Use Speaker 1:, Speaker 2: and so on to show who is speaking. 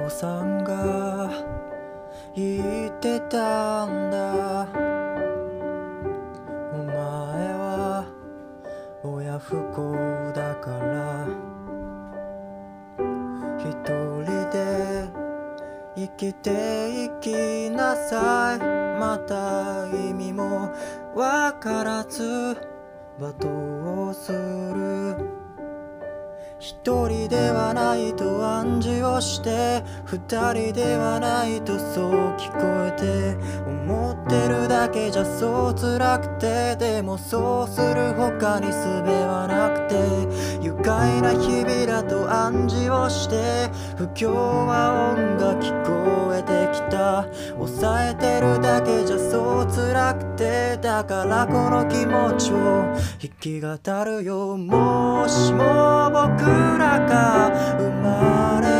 Speaker 1: おさんが言ってたんだ。お前は親不孝だから一人で生きていきなさい。また意味もわからず罵倒をする。一人ではないと暗示をして二人ではないとそう聞こえて思ってるだけじゃそう辛くて、でもそうする他に術はなくて愉快な日々だと暗示をして不協和音が聞こえてきた。抑えてるだけじゃそう辛くて、だからこの気持ちを弾き語るよ。もしも僕らが生まれ